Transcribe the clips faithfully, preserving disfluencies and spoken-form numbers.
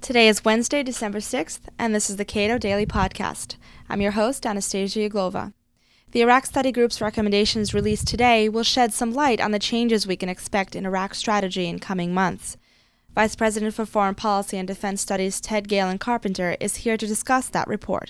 Today is Wednesday, December sixth, and this is the Cato Daily Podcast. I'm your host, Anastasia Uglova. The Iraq Study Group's recommendations released today will shed some light on the changes we can expect in Iraq strategy in coming months. Vice President for Foreign Policy and Defense Studies Ted Galen Carpenter is here to discuss that report.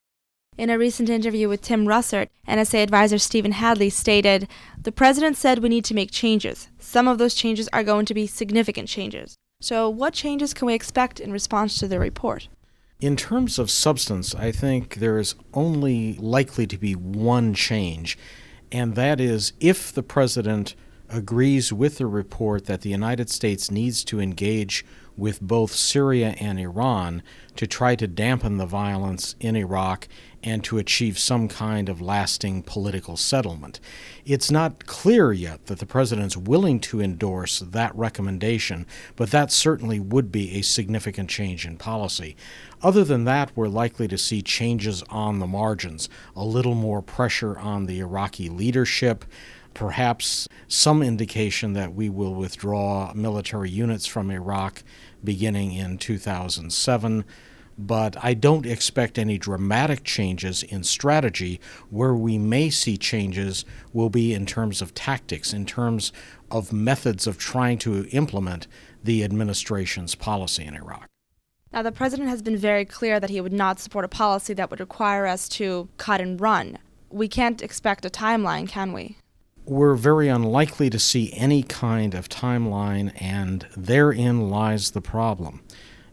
In a recent interview with Tim Russert, N S A advisor Stephen Hadley stated, "The president said we need to make changes. Some of those changes are going to be significant changes. So what changes can we expect in response to the report?" In terms of substance, I think there is only likely to be one change, and that is if the president agrees with the report that the United States needs to engage with both Syria and Iran to try to dampen the violence in Iraq and to achieve some kind of lasting political settlement. It's not clear yet that the president's willing to endorse that recommendation, but that certainly would be a significant change in policy. Other than that, we're likely to see changes on the margins, a little more pressure on the Iraqi leadership, perhaps some indication that we will withdraw military units from Iraq beginning in two thousand seven. But I don't expect any dramatic changes in strategy. Where we may see changes will be in terms of tactics, in terms of methods of trying to implement the administration's policy in Iraq. Now, the president has been very clear that he would not support a policy that would require us to cut and run. We can't expect a timeline, can we? We're very unlikely to see any kind of timeline, and therein lies the problem.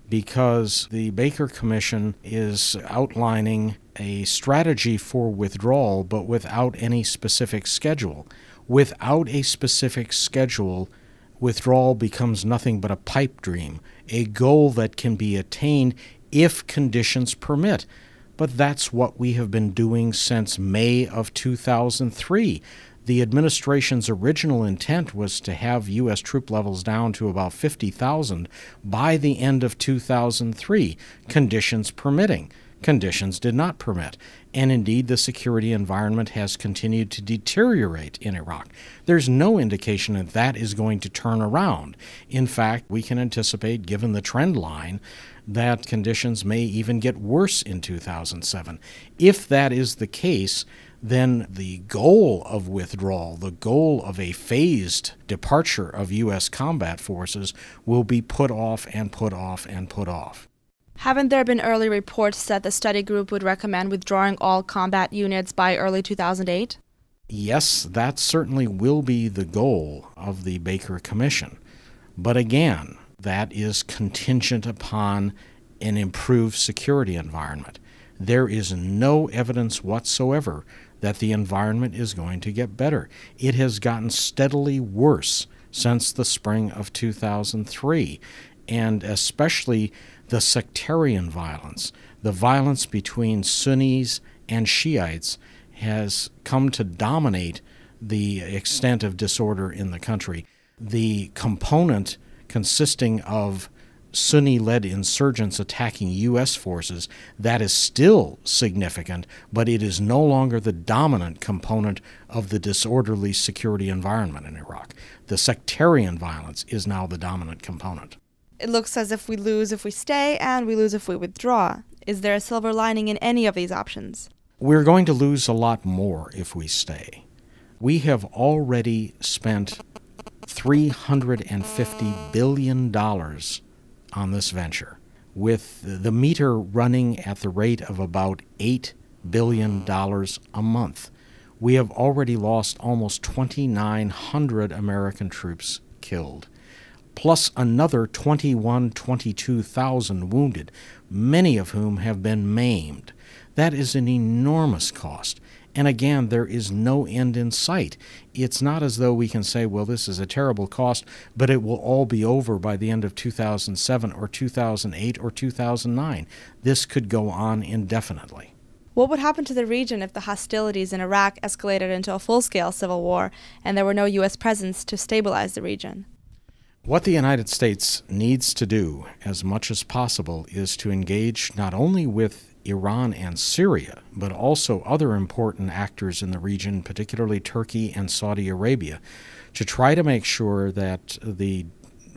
Because the Baker Commission is outlining a strategy for withdrawal, but without any specific schedule. Without a specific schedule, withdrawal becomes nothing but a pipe dream, a goal that can be attained if conditions permit. But that's what we have been doing since May of two thousand three. The administration's original intent was to have U S troop levels down to about fifty thousand by the end of two thousand three, conditions permitting. Conditions did not permit, and indeed the security environment has continued to deteriorate in Iraq. There's no indication that that is going to turn around. In fact, we can anticipate, given the trend line, that conditions may even get worse in two thousand seven. If that is the case, then the goal of withdrawal, the goal of a phased departure of U S combat forces will be put off and put off and put off. Haven't there been early reports that the study group would recommend withdrawing all combat units by early two thousand eight? Yes, that certainly will be the goal of the Baker Commission. But again, that is contingent upon an improved security environment. There is no evidence whatsoever that the environment is going to get better. It has gotten steadily worse since the spring of two thousand three, and especially the sectarian violence, the violence between Sunnis and Shiites, has come to dominate the extent of disorder in the country. The component consisting of Sunni-led insurgents attacking U S forces, that is still significant, but it is no longer the dominant component of the disorderly security environment in Iraq. The sectarian violence is now the dominant component. It looks as if we lose if we stay and we lose if we withdraw. Is there a silver lining in any of these options? We're going to lose a lot more if we stay. We have already spent three hundred fifty billion dollars on this venture, with the meter running at the rate of about eight billion dollars a month. We have already lost almost twenty-nine hundred American troops killed, plus another twenty-one, twenty-two thousand wounded, many of whom have been maimed. That is an enormous cost. And again, there is no end in sight. It's not as though we can say, well, this is a terrible cost, but it will all be over by the end of two thousand seven or two thousand eight or two thousand nine. This could go on indefinitely. What would happen to the region if the hostilities in Iraq escalated into a full-scale civil war and there were no U S presence to stabilize the region? What the United States needs to do as much as possible is to engage not only with Iran and Syria, but also other important actors in the region, particularly Turkey and Saudi Arabia, to try to make sure that the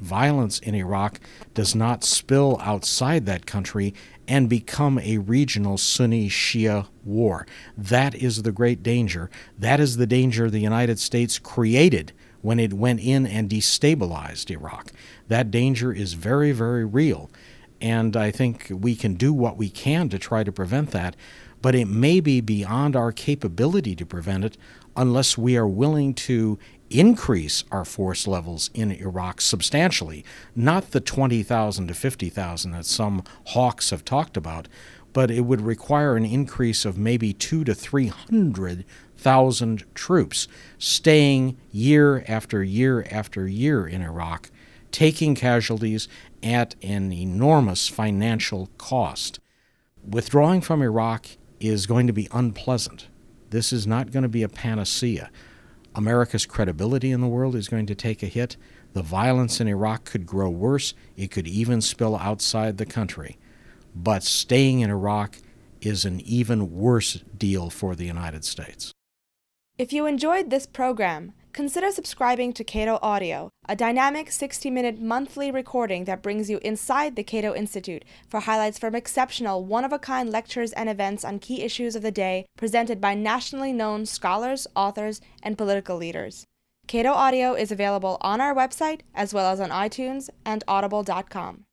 violence in Iraq does not spill outside that country and become a regional Sunni-Shia war. That is the great danger. That is the danger the United States created when it went in and destabilized Iraq. That danger is very, very real. And I think we can do what we can to try to prevent that, but it may be beyond our capability to prevent it unless we are willing to increase our force levels in Iraq substantially, not the twenty thousand to fifty thousand that some hawks have talked about, but it would require an increase of maybe two to three hundred thousand troops staying year after year after year in Iraq, taking casualties at an enormous financial cost. Withdrawing from Iraq is going to be unpleasant. This is not going to be a panacea. America's credibility in the world is going to take a hit. The violence in Iraq could grow worse. It could even spill outside the country. But staying in Iraq is an even worse deal for the United States. If you enjoyed this program, consider subscribing to Cato Audio, a dynamic sixty-minute monthly recording that brings you inside the Cato Institute for highlights from exceptional, one-of-a-kind lectures and events on key issues of the day presented by nationally known scholars, authors, and political leaders. Cato Audio is available on our website as well as on iTunes and audible dot com.